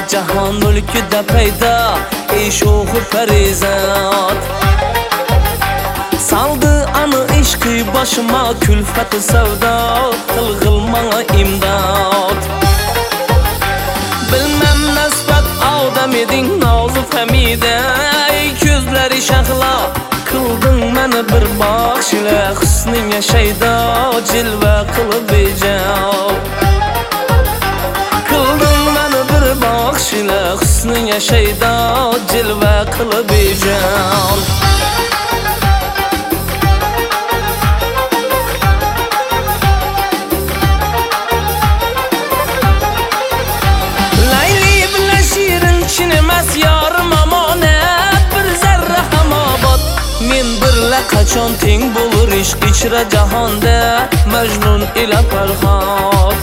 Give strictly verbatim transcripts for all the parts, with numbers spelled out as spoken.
jahon mulkida paydo ey sho'xi farizat. Saldı anı ishqi boshima kulfati savdo, qilg'il manga imdod. Bilmem nisbat odam eding nozik hamida, ey ko'zlari shahlo qilding meni bir baxshila, husning yashaydo jilva qilib ijod. Qilding meni bir baxshila, husning yashaydo jilva qilib ijod. Men birla qachon teng bo'lur ishq ichra jahonda Majnun ila Farhod.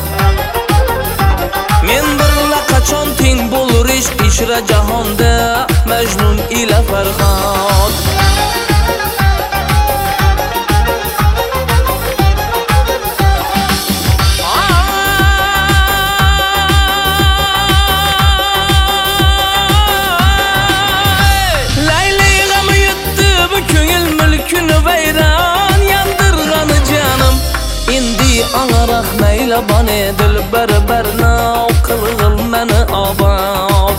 Men birla qachon teng bo'lur ishq ichra jahonda Majnun ila Farhod. Angaraq mayla bane dilbar barnav qilg'il meni obod.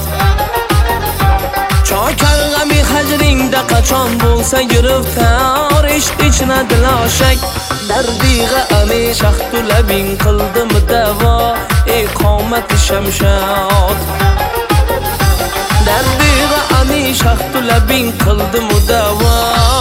Chokar g'ami hajringda qachon bo'lsa giriftor, ishq ichna diloshak dardig'a ami shaxtu labing qildim davo, ey qomat shamshod. Dardig'a ami shaxtu labing qildim davo,